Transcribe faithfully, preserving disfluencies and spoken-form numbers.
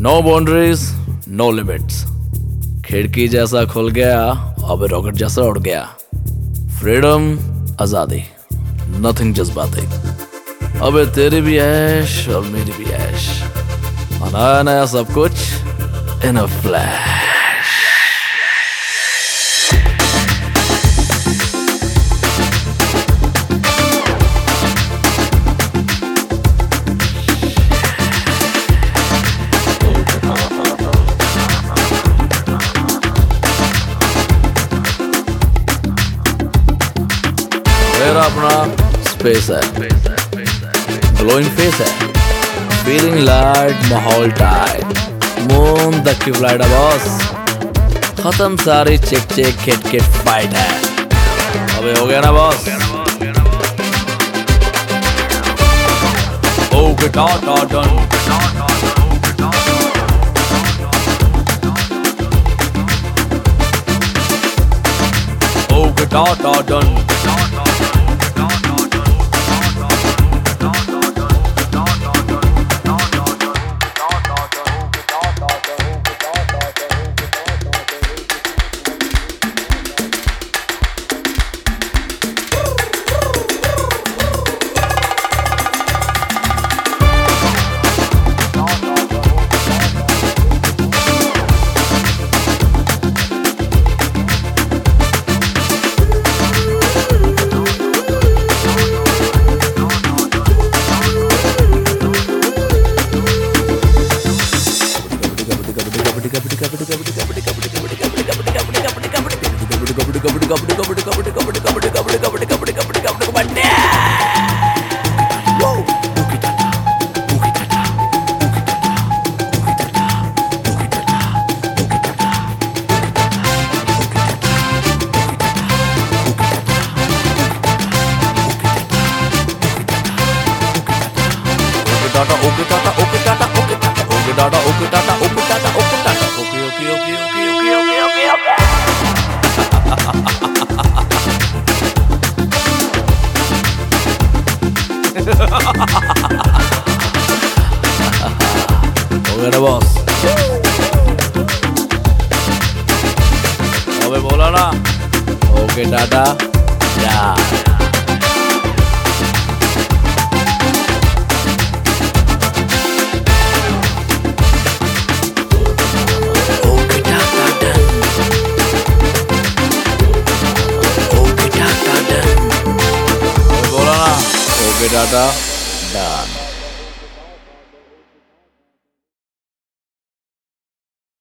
No boundaries no limits. खिड़की जैसा खुल गया, अब रॉकेट जैसा उड़ गया। फ्रीडम, आजादी, नथिंग जज्बाती। अबे तेरी भी ऐश और मेरी भी ऐश। नया नया सब कुछ इन अ फ्लैश। मेरा अपना स्पेस है, ग्लोइंग फेस है, फीलिंग लाइट, माहौल टाइट, मून तक की फ्लाइट है बॉस। खत्म सारी चिक चिक खिट खिट फाइट है। अबे हो गया ना boss? Okay tata done. Okay tata done. Okay tata okay tata okay tata okay tata okay tata okay tata okay tata okay okay okay okay okay okay okay हो गया ना बॉस? अबे बोला ना ओके टाटा यार। Okay Tata.